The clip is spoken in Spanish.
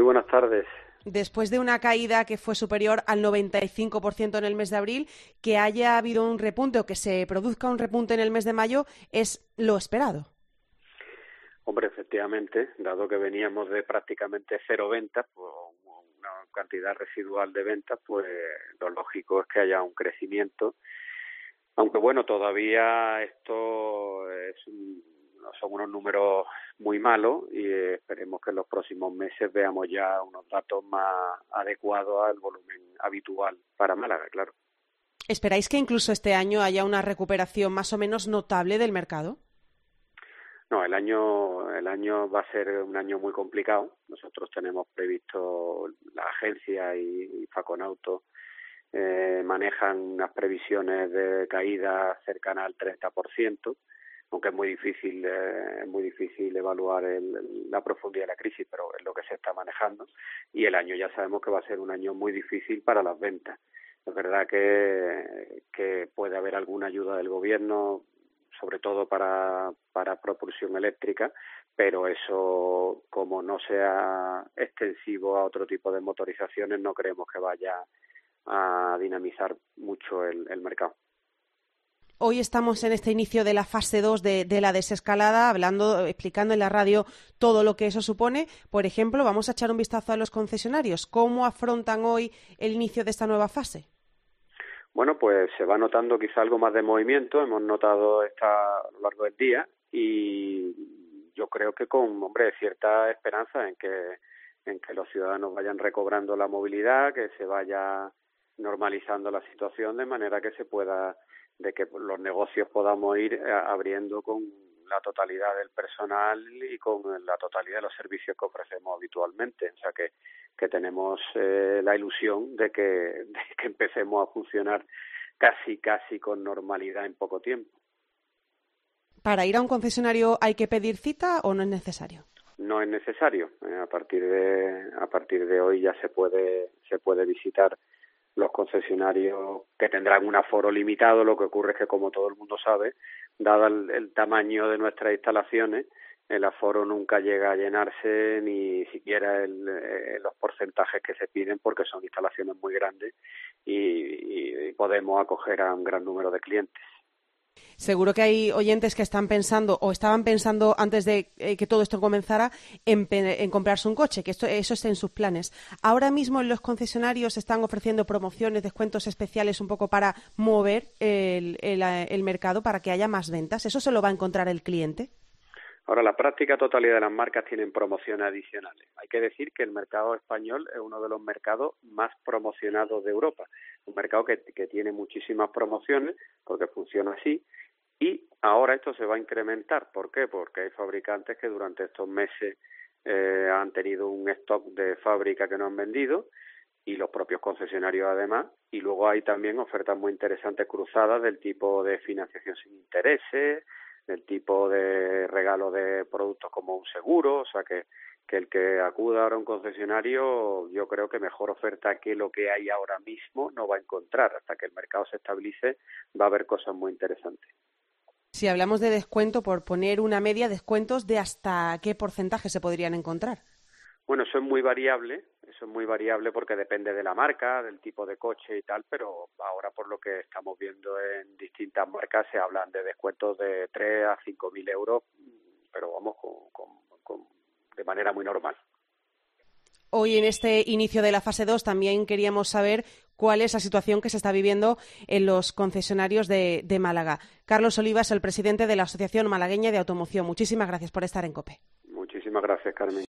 buenas tardes. Después de una caída que fue superior al 95% en el mes de abril, que haya habido un repunte o que se produzca un repunte en el mes de mayo es lo esperado. Hombre, efectivamente, dado que veníamos de prácticamente cero ventas, pues una cantidad residual de ventas, pues lo lógico es que haya un crecimiento. Aunque bueno, todavía esto son unos números muy malos y esperemos que en los próximos meses veamos ya unos datos más adecuados al volumen habitual para Málaga, claro. ¿Esperáis que incluso este año haya una recuperación más o menos notable del mercado? No, el año va a ser un año muy complicado. Nosotros tenemos previsto, la agencia y Faconauto manejan unas previsiones de caída cercanas al 30%, aunque es muy difícil evaluar la profundidad de la crisis, pero es lo que se está manejando. Y el año ya sabemos que va a ser un año muy difícil para las ventas. Es verdad que puede haber alguna ayuda del gobierno, sobre todo para propulsión eléctrica, pero eso, como no sea extensivo a otro tipo de motorizaciones, no creemos que vaya a dinamizar mucho el mercado. Hoy estamos en este inicio de la fase 2 de la desescalada, explicando en la radio todo lo que eso supone. Por ejemplo, vamos a echar un vistazo a los concesionarios. ¿Cómo afrontan hoy el inicio de esta nueva fase? Bueno, pues se va notando quizá algo más de movimiento, hemos notado a lo largo del día y yo creo que con, cierta esperanza en que los ciudadanos vayan recobrando la movilidad, que se vaya normalizando la situación de manera que de que los negocios podamos ir abriendo con la totalidad del personal y con la totalidad de los servicios que ofrecemos habitualmente. O sea que tenemos la ilusión de que empecemos a funcionar casi con normalidad en poco tiempo. ¿Para ir a un concesionario hay que pedir cita o no es necesario? No es necesario. A partir de hoy ya se puede visitar los concesionarios, que tendrán un aforo limitado. Lo que ocurre es que, como todo el mundo sabe, dado el tamaño de nuestras instalaciones, el aforo nunca llega a llenarse, ni siquiera los porcentajes que se piden, porque son instalaciones muy grandes y podemos acoger a un gran número de clientes. Seguro que hay oyentes que están pensando o estaban pensando antes de que todo esto comenzara en comprarse un coche, que eso está en sus planes. Ahora mismo en los concesionarios están ofreciendo promociones, descuentos especiales un poco para mover el mercado, para que haya más ventas. ¿Eso se lo va a encontrar el cliente? Ahora, la práctica totalidad de las marcas tienen promociones adicionales. Hay que decir que el mercado español es uno de los mercados más promocionados de Europa. Un mercado que tiene muchísimas promociones, porque funciona así, y ahora esto se va a incrementar. ¿Por qué? Porque hay fabricantes que durante estos meses han tenido un stock de fábrica que no han vendido, y los propios concesionarios además, y luego hay también ofertas muy interesantes cruzadas del tipo de financiación sin intereses, del tipo de regalo de productos como un seguro. O sea que el que acuda ahora a un concesionario, yo creo que mejor oferta que lo que hay ahora mismo no va a encontrar. Hasta que el mercado se estabilice va a haber cosas muy interesantes. Si hablamos de descuento, por poner una media, descuentos de hasta qué porcentaje se podrían encontrar. Bueno, eso es muy variable porque depende de la marca, del tipo de coche y tal, pero ahora, por lo que estamos viendo en distintas marcas, se hablan de descuentos de 3 a 5.000 euros, pero vamos, de manera muy normal. Hoy, en este inicio de la fase 2, también queríamos saber cuál es la situación que se está viviendo en los concesionarios de Málaga. Carlos Olivas, el presidente de la Asociación Malagueña de Automoción. Muchísimas gracias por estar en COPE. Muchísimas gracias, Carmen.